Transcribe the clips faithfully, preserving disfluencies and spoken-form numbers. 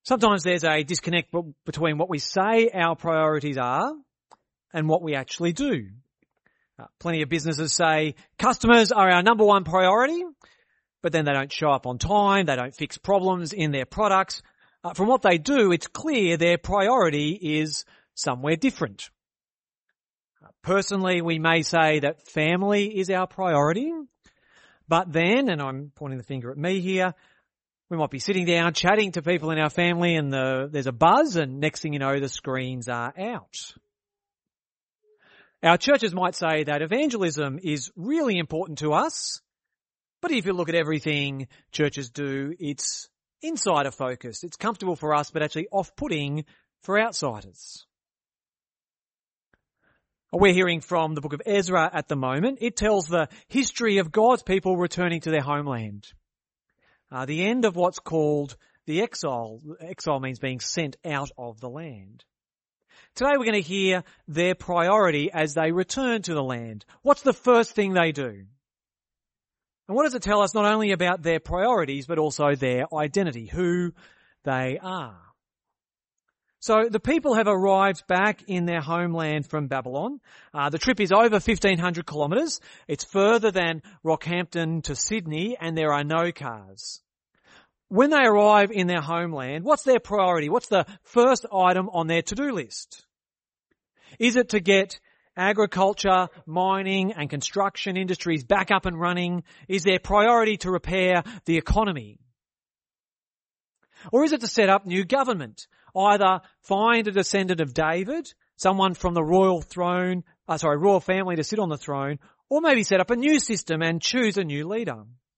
Sometimes there's a disconnect b- between what we say our priorities are and what we actually do. Uh, plenty of businesses say customers are our number one priority, but then they don't show up on time, they don't fix problems in their products. Uh, from what they do, it's clear their priority is somewhere different. Uh, personally, we may say that family is our priority, but then, and I'm pointing the finger at me here, we might be sitting down chatting to people in our family and the, there's a buzz and next thing you know the screens are out. Our churches might say that evangelism is really important to us, but if you look at everything churches do, it's insider focused. It's comfortable for us but actually off-putting for outsiders. We're hearing from the book of Ezra at the moment. It tells the history of God's people returning to their homeland. Uh, the end of what's called the exile. Exile means being sent out of the land. Today we're going to hear their priority as they return to the land. What's the first thing they do? And what does it tell us not only about their priorities, but also their identity, who they are? So the people have arrived back in their homeland from Babylon. Uh, the trip is over fifteen hundred kilometres. It's further than Rockhampton to Sydney, and there are no cars. When they arrive in their homeland, what's their priority? What's the first item on their to-do list? Is it to get agriculture, mining and construction industries back up and running? Is their priority to repair the economy? Or is it to set up new government? Either find a descendant of David, someone from the royal throne, uh, sorry, royal family to sit on the throne, or maybe set up a new system and choose a new leader.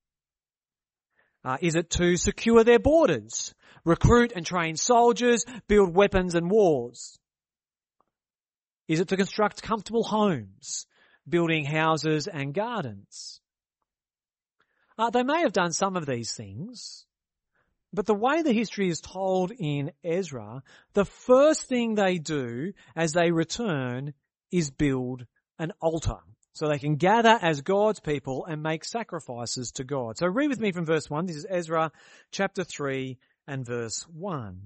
Uh, is it to secure their borders, recruit and train soldiers, build weapons and wars? Is it to construct comfortable homes, building houses and gardens? Uh, they may have done some of these things, but the way the history is told in Ezra, the first thing they do as they return is build an altar so they can gather as God's people and make sacrifices to God. So read with me from verse one. This is Ezra chapter three and verse one.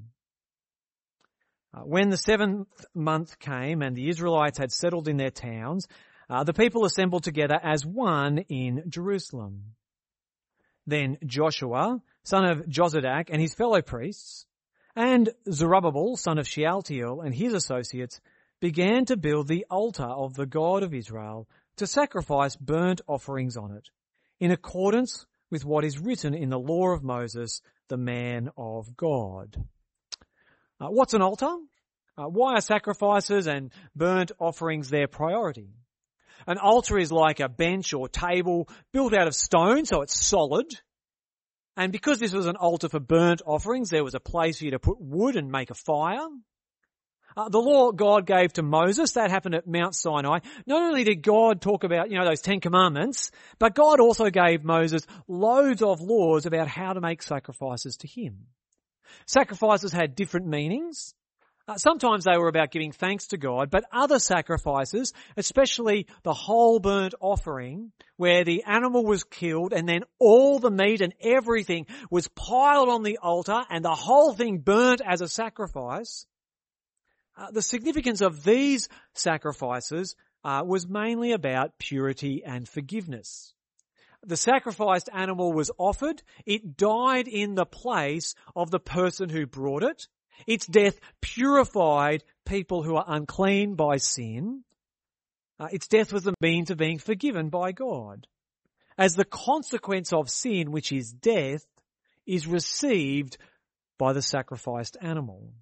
Uh, when the seventh month came and the Israelites had settled in their towns, uh, the people assembled together as one in Jerusalem. Then Joshua, son of Jozadak, and his fellow priests, and Zerubbabel, son of Shealtiel, and his associates, began to build the altar of the God of Israel to sacrifice burnt offerings on it, in accordance with what is written in the law of Moses, the man of God. Uh, what's an altar? Uh, why are sacrifices and burnt offerings their priority? An altar is like a bench or table built out of stone, so it's solid. And because this was an altar for burnt offerings, there was a place for you to put wood and make a fire. Uh, the law God gave to Moses, that happened at Mount Sinai. Not only did God talk about, you know, those Ten Commandments, but God also gave Moses loads of laws about how to make sacrifices to him. Sacrifices had different meanings. Uh, sometimes they were about giving thanks to God, but other sacrifices, especially the whole burnt offering, where the animal was killed and then all the meat and everything was piled on the altar and the whole thing burnt as a sacrifice. Uh, the significance of these sacrifices uh, was mainly about purity and forgiveness. The sacrificed animal was offered. It died in the place of the person who brought it. Its death purified people who are unclean by sin. Uh, its death was the means of being forgiven by God, as the consequence of sin, which is death, is received by the sacrificed animal.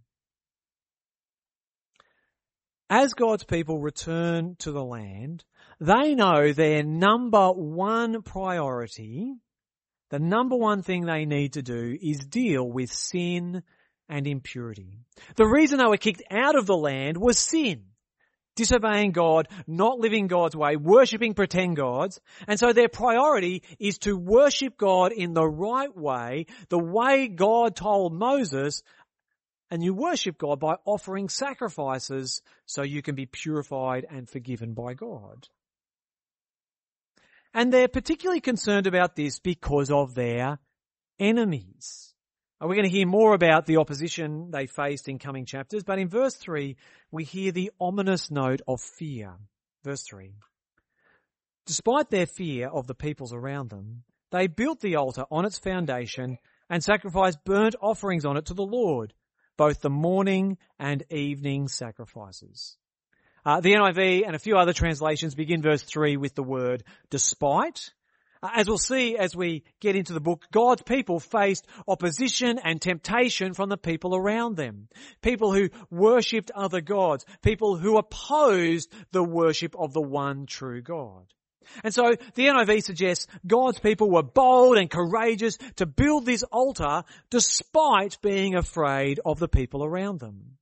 As God's people return to the land, they know their number one priority, the number one thing they need to do is deal with sin and impurity. The reason they were kicked out of the land was sin. Disobeying God, not living God's way, worshipping pretend gods. And so their priority is to worship God in the right way, the way God told Moses. And you worship God by offering sacrifices so you can be purified and forgiven by God. And they're particularly concerned about this because of their enemies. We're going to hear more about the opposition they faced in coming chapters, but in verse three, we hear the ominous note of fear. Verse three. Despite their fear of the peoples around them, they built the altar on its foundation and sacrificed burnt offerings on it to the Lord, both the morning and evening sacrifices. Uh, the N I V and a few other translations begin verse three with the word despite. Uh, as we'll see as we get into the book, God's people faced opposition and temptation from the people around them. People who worshipped other gods. People who opposed the worship of the one true God. And so the N I V suggests God's people were bold and courageous to build this altar despite being afraid of the people around them.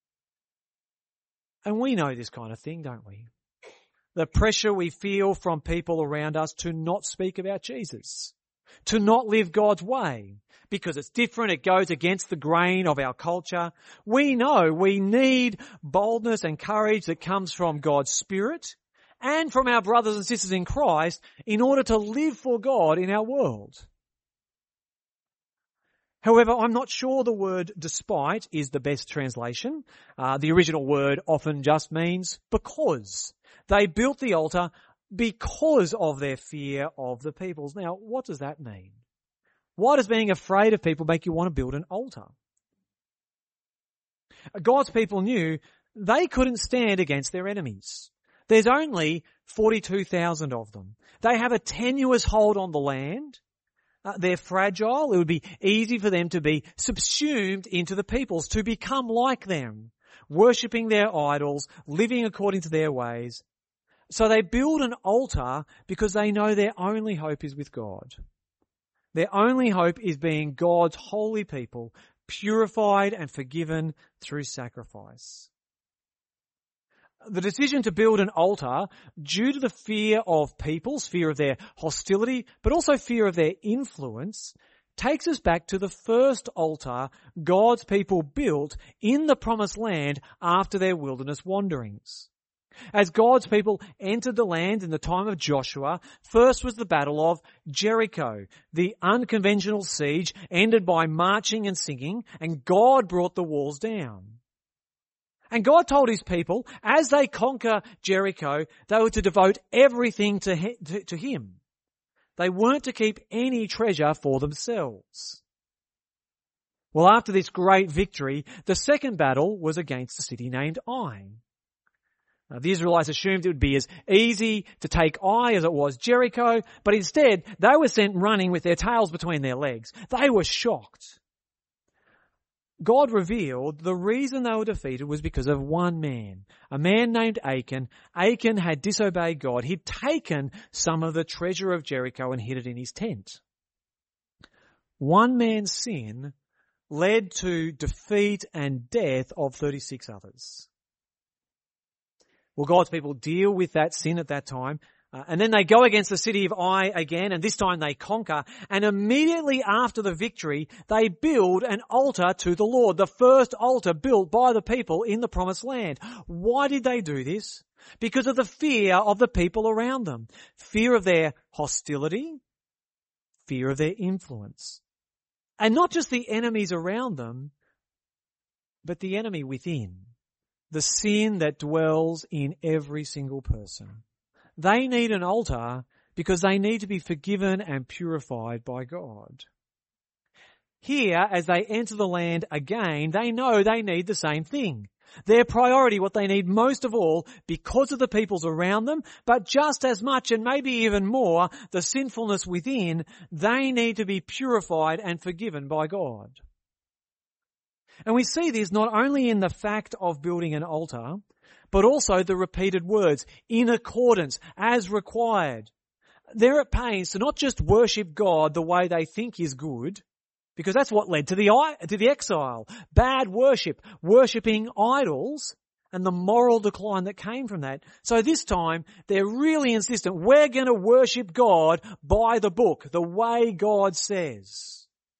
And we know this kind of thing, don't we? The pressure we feel from people around us to not speak about Jesus, to not live God's way, because it's different, it goes against the grain of our culture. We know we need boldness and courage that comes from God's Spirit and from our brothers and sisters in Christ in order to live for God in our world. However, I'm not sure the word despite is the best translation. Uh, the original word often just means because. They built the altar because of their fear of the peoples. Now, what does that mean? Why does being afraid of people make you want to build an altar? God's people knew they couldn't stand against their enemies. There's only forty-two thousand of them. They have a tenuous hold on the land. Uh, they're fragile. It would be easy for them to be subsumed into the peoples, to become like them, worshipping their idols, living according to their ways. So they build an altar because they know their only hope is with God. Their only hope is being God's holy people, purified and forgiven through sacrifice. The decision to build an altar, due to the fear of peoples, fear of their hostility, but also fear of their influence, takes us back to the first altar God's people built in the promised land after their wilderness wanderings. As God's people entered the land in the time of Joshua, first was the battle of Jericho. The unconventional siege ended by marching and singing, and God brought the walls down. And God told his people, as they conquer Jericho, they were to devote everything to, he, to, to him. They weren't to keep any treasure for themselves. Well, after this great victory, the second battle was against a city named Ai. Now, the Israelites assumed it would be as easy to take Ai as it was Jericho, but instead they were sent running with their tails between their legs. They were shocked. God revealed the reason they were defeated was because of one man, a man named Achan. Achan had disobeyed God. He'd taken some of the treasure of Jericho and hid it in his tent. One man's sin led to defeat and death of thirty-six others. Well, God's people deal with that sin at that time. Uh, and then they go against the city of Ai again, and this time they conquer. And immediately after the victory, they build an altar to the Lord, the first altar built by the people in the promised land. Why did they do this? Because of the fear of the people around them. Fear of their hostility, fear of their influence. And not just the enemies around them, but the enemy within. The sin that dwells in every single person. They need an altar because they need to be forgiven and purified by God. Here, as they enter the land again, they know they need the same thing. Their priority, what they need most of all, because of the peoples around them, but just as much and maybe even more, the sinfulness within, they need to be purified and forgiven by God. And we see this not only in the fact of building an altar, but also the repeated words, in accordance, as required. They're at pains to not just worship God the way they think is good, because that's what led to the to the exile. Bad worship, worshipping idols, and the moral decline that came from that. So this time, they're really insistent, we're going to worship God by the book, the way God says.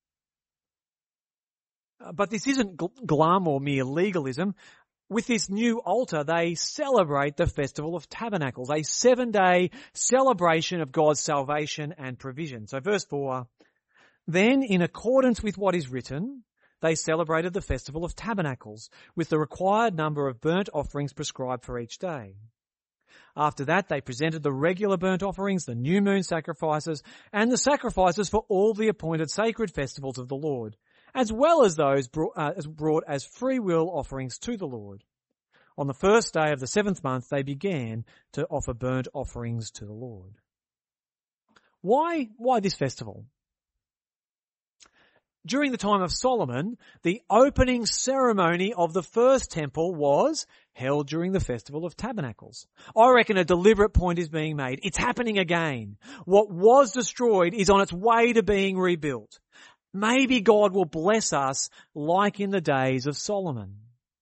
But this isn't glum or mere legalism. With this new altar, they celebrate the Festival of Tabernacles, a seven-day celebration of God's salvation and provision. So verse four, Then, in accordance with what is written, they celebrated the Festival of Tabernacles with the required number of burnt offerings prescribed for each day. After that, they presented the regular burnt offerings, the new moon sacrifices, and the sacrifices for all the appointed sacred festivals of the Lord, as well as those brought, uh, as brought as free will offerings to the Lord. On the first day of the seventh month, they began to offer burnt offerings to the Lord. Why, why this festival? During the time of Solomon, the opening ceremony of the first temple was held during the Festival of Tabernacles. I reckon a deliberate point is being made. It's happening again. What was destroyed is on its way to being rebuilt. Maybe God will bless us like in the days of Solomon.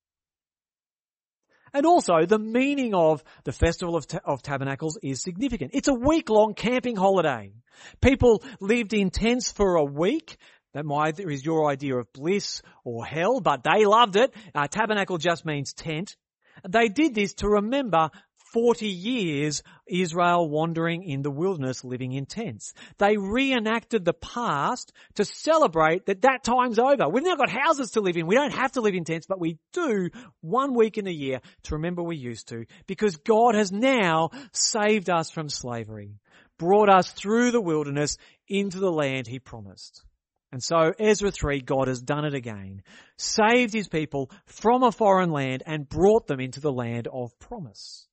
And also, the meaning of the Festival of, Ta- of Tabernacles is significant. It's a week-long camping holiday. People lived in tents for a week. That might is your idea of bliss or hell, but they loved it. Uh, tabernacle just means tent. They did this to remember forty years Israel wandering in the wilderness living in tents. They reenacted the past to celebrate that that time's over. We've now got houses to live in. We don't have to live in tents, but we do one week in a year to remember we used to, because God has now saved us from slavery, brought us through the wilderness into the land he promised. And so Ezra three, God has done it again, saved his people from a foreign land and brought them into the land of promise.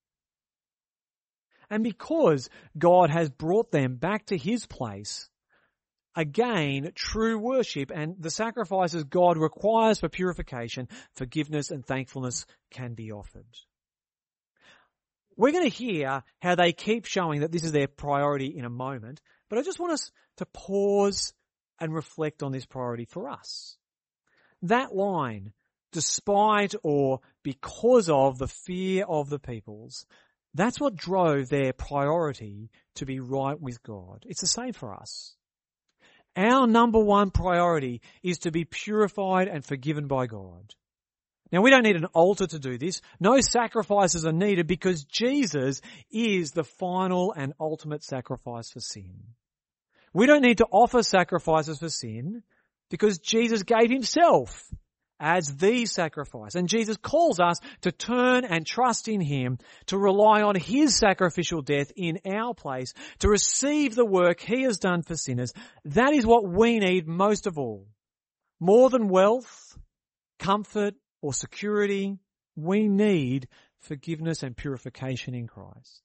And because God has brought them back to his place, again, true worship and the sacrifices God requires for purification, forgiveness and thankfulness can be offered. We're going to hear how they keep showing that this is their priority in a moment, but I just want us to pause and reflect on this priority for us. That line, despite or because of the fear of the peoples, that's what drove their priority to be right with God. It's the same for us. Our number one priority is to be purified and forgiven by God. Now, we don't need an altar to do this. No sacrifices are needed because Jesus is the final and ultimate sacrifice for sin. We don't need to offer sacrifices for sin because Jesus gave himself as the sacrifice. And Jesus calls us to turn and trust in him, to rely on his sacrificial death in our place, to receive the work he has done for sinners. That is what we need most of all. More than wealth, comfort, or security, we need forgiveness and purification in Christ.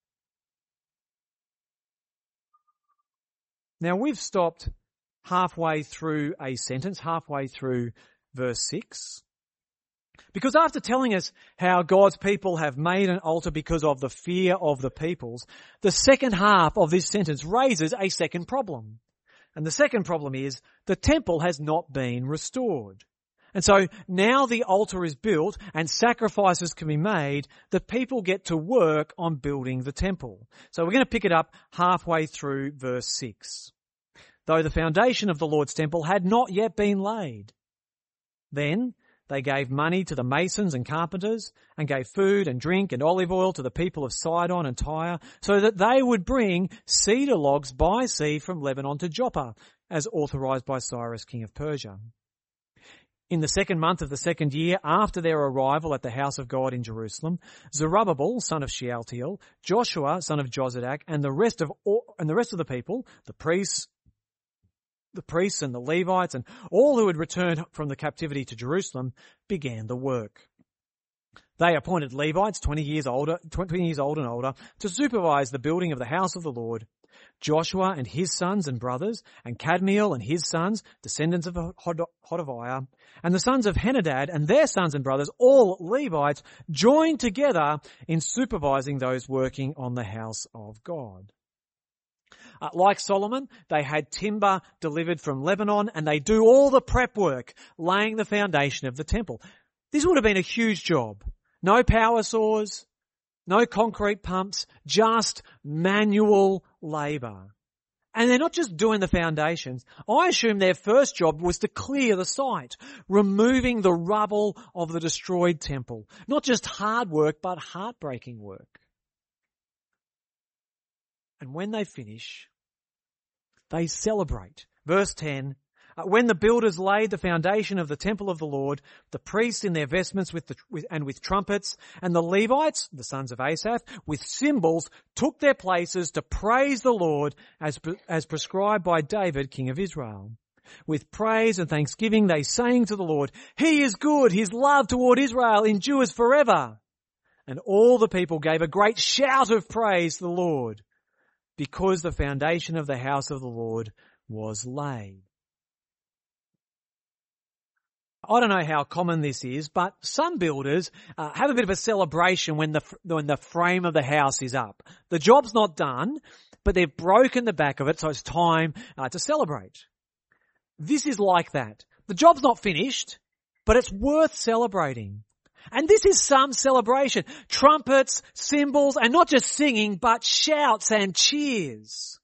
Now, we've stopped halfway through a sentence, halfway through verse six. Because after telling us how God's people have made an altar because of the fear of the peoples, the second half of this sentence raises a second problem. And the second problem is the temple has not been restored. And so now the altar is built and sacrifices can be made, the people get to work on building the temple. So we're going to pick it up halfway through verse six. Though the foundation of the Lord's temple had not yet been laid. Then they gave money to the masons and carpenters and gave food and drink and olive oil to the people of Sidon and Tyre so that they would bring cedar logs by sea from Lebanon to Joppa, as authorized by Cyrus, king of Persia. In the second month of the second year after their arrival at the house of God in Jerusalem, Zerubbabel, son of Shealtiel, Joshua, son of Jozadak, and the rest of all, and the rest of the people, the priests, the priests and the Levites, and all who had returned from the captivity to Jerusalem, began the work. They appointed Levites, twenty years older, twenty years old and older, to supervise the building of the house of the Lord. Joshua and his sons and brothers, and Kadmiel and his sons, descendants of Hodaviah, and the sons of Henadad and their sons and brothers, all Levites, joined together in supervising those working on the house of God. Uh, like Solomon, they had timber delivered from Lebanon, and they do all the prep work, laying the foundation of the temple. This would have been a huge job. No power saws, no concrete pumps, just manual labour. And they're not just doing the foundations. I assume their first job was to clear the site, removing the rubble of the destroyed temple. Not just hard work, but heartbreaking work. And when they finish, they celebrate Verse ten, uh, when the builders laid the foundation of the temple of the Lord, the priests in their vestments with the, with, and with trumpets, and the Levites, the sons of Asaph, with cymbals, took their places to praise the Lord as, as prescribed by David, king of Israel. With praise and thanksgiving they sang to the Lord, He is good, His love toward Israel endures forever. And all the people gave a great shout of praise to the Lord, because the foundation of the house of the Lord was laid. I don't know how common this is, but some builders uh, have a bit of a celebration when the when the frame of the house is up. The job's not done, but they've broken the back of it, so it's time uh, to celebrate. This is like that. The job's not finished, but it's worth celebrating. And this is some celebration. Trumpets, cymbals, and not just singing, but shouts and cheers.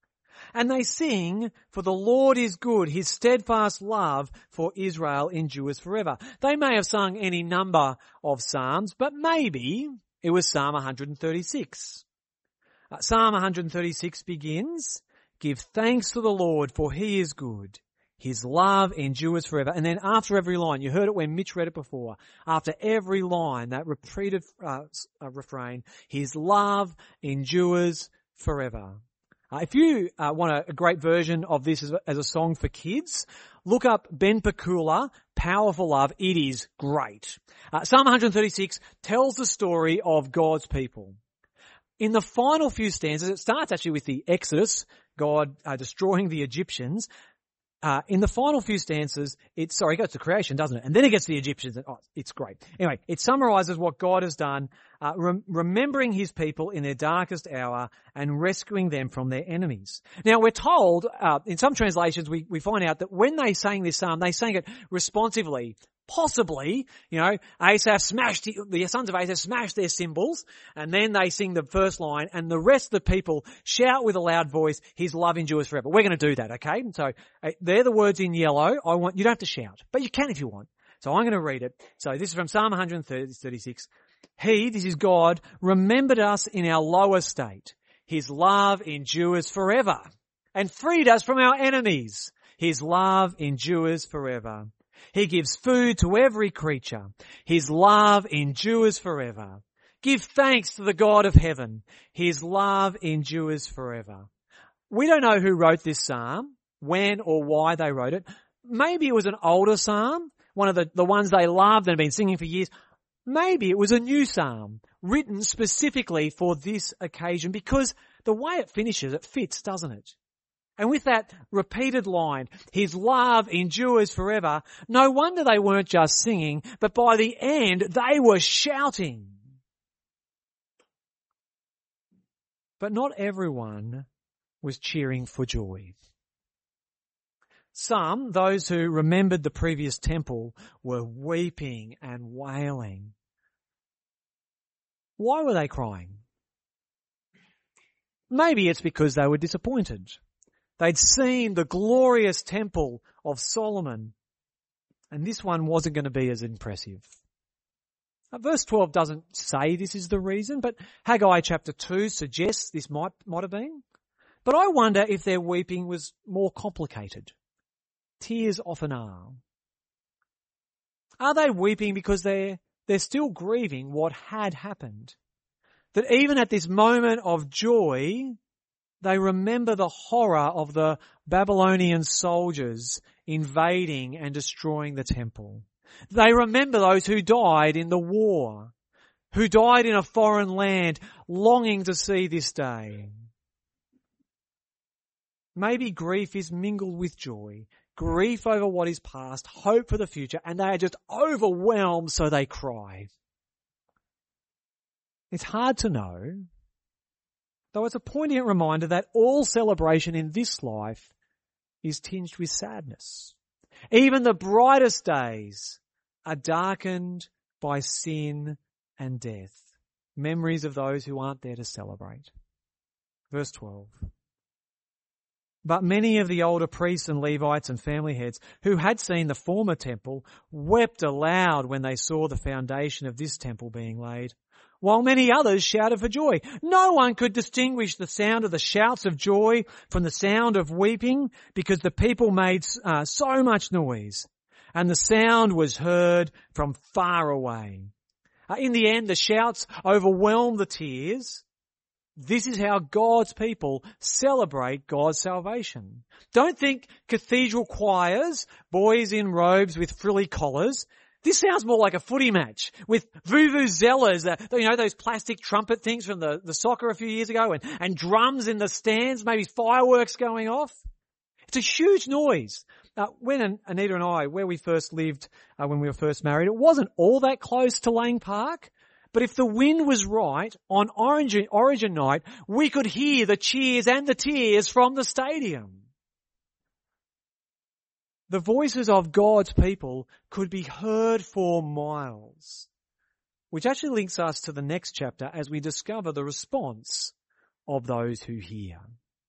And they sing, for the Lord is good, His steadfast love for Israel endures forever. They may have sung any number of psalms, but maybe it was Psalm one hundred thirty-six. Uh, Psalm one hundred thirty-six begins, Give thanks to the Lord, for He is good. His love endures forever. And then after every line, you heard it when Mitch read it before, after every line, that repeated uh, uh, refrain, His love endures forever. Uh, if you uh, want a, a great version of this as a, as a song for kids, look up Ben Pakula, Powerful Love. It is great. Uh, Psalm one hundred thirty-six tells the story of God's people. In the final few stanzas, it starts actually with the Exodus, God uh, destroying the Egyptians. Uh, in the final few stanzas, it, sorry, it goes to creation, doesn't it? And then it gets to the Egyptians. And, oh, it's great. Anyway, it summarizes what God has done, uh, rem- remembering His people in their darkest hour and rescuing them from their enemies. Now, we're told, uh, in some translations, we, we find out that when they sang this psalm, they sang it responsively. Possibly, you know, Asaph smashed, the sons of Asaph smashed their cymbals, and then they sing the first line, and the rest of the people shout with a loud voice, His love endures forever. We're going to do that, okay? So, uh, they're the words in yellow. I want, you don't have to shout, but you can if you want. So I'm going to read it. So this is from Psalm one hundred thirty-six. He, this is God, remembered us in our low estate. His love endures forever, and freed us from our enemies. His love endures forever. He gives food to every creature. His love endures forever. Give thanks to the God of heaven. His love endures forever. We don't know who wrote this psalm, when or why they wrote it. Maybe it was an older psalm, one of the, the ones they loved and had been singing for years. Maybe it was a new psalm written specifically for this occasion, because the way it finishes, it fits, doesn't it? And with that repeated line, His love endures forever, no wonder they weren't just singing, but by the end they were shouting. But not everyone was cheering for joy. Some, those who remembered the previous temple, were weeping and wailing. Why were they crying? Maybe it's because they were disappointed. They'd seen the glorious temple of Solomon, and this one wasn't going to be as impressive. Now, verse twelve doesn't say this is the reason, but Haggai chapter two suggests this might, might have been. But I wonder if their weeping was more complicated. Tears often are. Are they weeping because they're, they're still grieving what had happened? That even at this moment of joy, they remember the horror of the Babylonian soldiers invading and destroying the temple. They remember those who died in the war, who died in a foreign land, longing to see this day. Maybe grief is mingled with joy, grief over what is past, hope for the future, and they are just overwhelmed, so they cry. It's hard to know, though it's a poignant reminder that all celebration in this life is tinged with sadness. Even the brightest days are darkened by sin and death. Memories of those who aren't there to celebrate. Verse twelve. But many of the older priests and Levites and family heads who had seen the former temple wept aloud when they saw the foundation of this temple being laid. while many others shouted for joy. No one could distinguish the sound of the shouts of joy from the sound of weeping, because the people made uh, so much noise, and the sound was heard from far away. Uh, in the end, the shouts overwhelmed the tears. This is how God's people celebrate God's salvation. Don't think cathedral choirs, boys in robes with frilly collars. This sounds more like a footy match with vuvuzelas, uh, you know, those plastic trumpet things from the, the soccer a few years ago, and, and drums in the stands, maybe fireworks going off. It's a huge noise. Uh, when Anita and I, where we first lived uh, when we were first married, it wasn't all that close to Lang Park. But if the wind was right, on Origin, Origin night, we could hear the cheers and the tears from the stadium. The voices of God's people could be heard for miles, which actually links us to the next chapter as we discover the response of those who hear.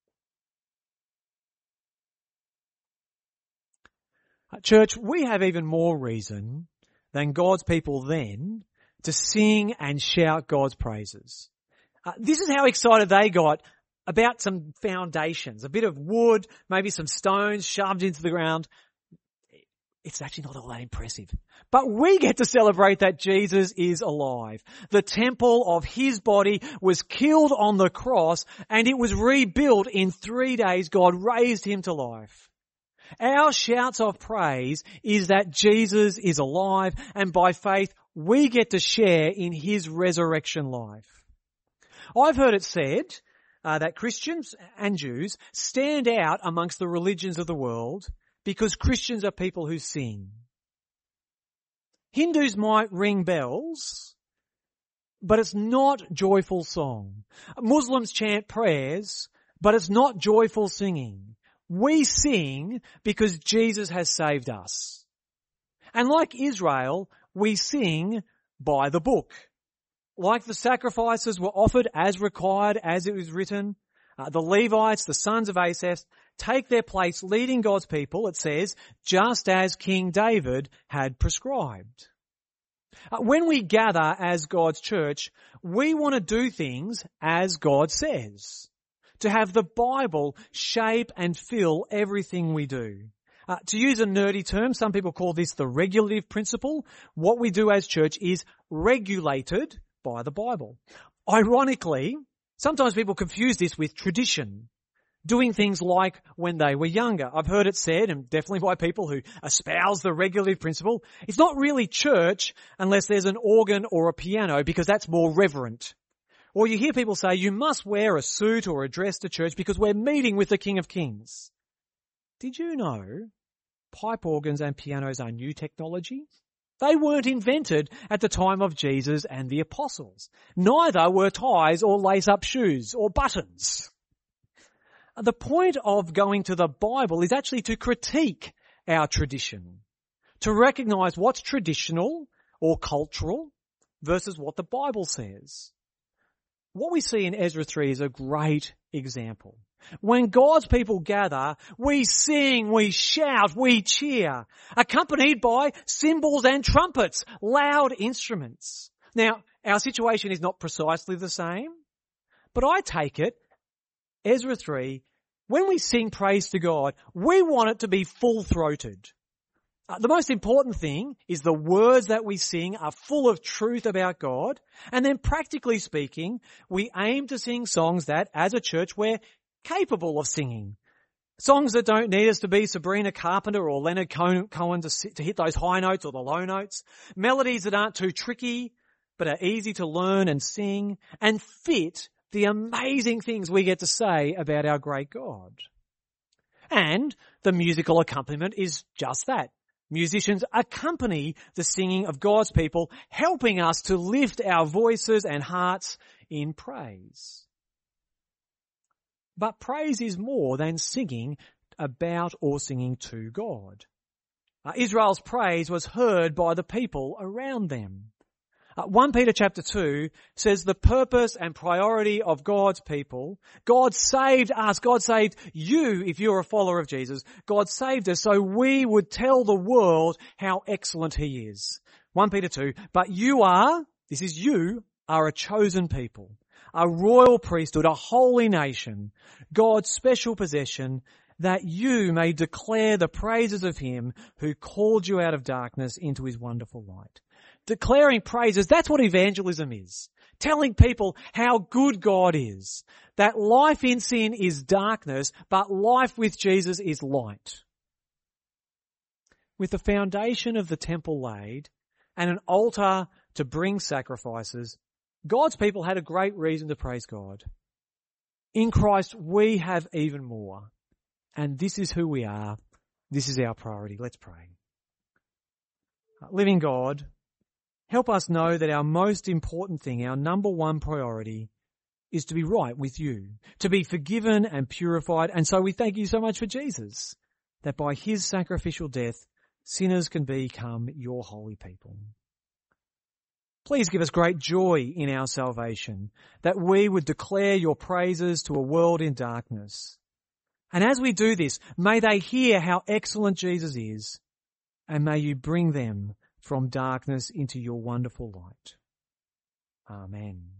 Church, we have even more reason than God's people then to sing and shout God's praises. Uh, this is how excited they got about some foundations, a bit of wood, maybe some stones shoved into the ground. It's actually not all that impressive. But we get to celebrate that Jesus is alive. The temple of his body was killed on the cross, and it was rebuilt in three days. God raised him to life. Our shouts of praise is that Jesus is alive, and by faith we get to share in his resurrection life. I've heard it said uh, that Christians and Jews stand out amongst the religions of the world because Christians are people who sing. Hindus might ring bells, but it's not joyful song. Muslims chant prayers, but it's not joyful singing. We sing because Jesus has saved us. And like Israel, we sing by the book. Like the sacrifices were offered as required, as it was written, uh, the Levites, the sons of Asaph, take their place leading God's people, it says, just as King David had prescribed. Uh, when we gather as God's church, we want to do things as God says. To have the Bible shape and fill everything we do. Uh, to use a nerdy term, some people call this the regulative principle. What we do as church is regulated by the Bible. Ironically, sometimes people confuse this with tradition, doing things like when they were younger. I've heard it said, and definitely by people who espouse the regulative principle, it's not really church unless there's an organ or a piano, because that's more reverent. Or you hear people say, you must wear a suit or a dress to church because we're meeting with the King of Kings. Did you know pipe organs and pianos are new technology? They weren't invented at the time of Jesus and the apostles. Neither were ties or lace-up shoes or buttons. The point of going to the Bible is actually to critique our tradition, to recognize what's traditional or cultural versus what the Bible says. What we see in Ezra three is a great example. When God's people gather, we sing, we shout, we cheer, accompanied by cymbals and trumpets, loud instruments. Now, our situation is not precisely the same, but I take it, Ezra three, when we sing praise to God, we want it to be full-throated. Uh, the most important thing is the words that we sing are full of truth about God. And then practically speaking, we aim to sing songs that, as a church, we're capable of singing. Songs that don't need us to be Sabrina Carpenter or Leonard Cohen to, sit, to hit those high notes or the low notes. Melodies that aren't too tricky, but are easy to learn and sing and fit the amazing things we get to say about our great God. And the musical accompaniment is just that. Musicians accompany the singing of God's people, helping us to lift our voices and hearts in praise. But praise is more than singing about or singing to God. Uh, Israel's praise was heard by the people around them. Uh, First Peter chapter two says the purpose and priority of God's people, God saved us, God saved you if you're a follower of Jesus. God saved us so we would tell the world how excellent he is. First Peter two, but you are, this is you, are a chosen people, a royal priesthood, a holy nation, God's special possession, that you may declare the praises of him who called you out of darkness into his wonderful light. Declaring praises, that's what evangelism is. Telling people how good God is. That life in sin is darkness, but life with Jesus is light. With the foundation of the temple laid and an altar to bring sacrifices, God's people had a great reason to praise God. In Christ, we have even more. And this is who we are. This is our priority. Let's pray. Living God, help us know that our most important thing, our number one priority, is to be right with you, to be forgiven and purified. And so we thank you so much for Jesus, that by his sacrificial death, sinners can become your holy people. Please give us great joy in our salvation, that we would declare your praises to a world in darkness. And as we do this, may they hear how excellent Jesus is, and may you bring them from darkness into your wonderful light. Amen.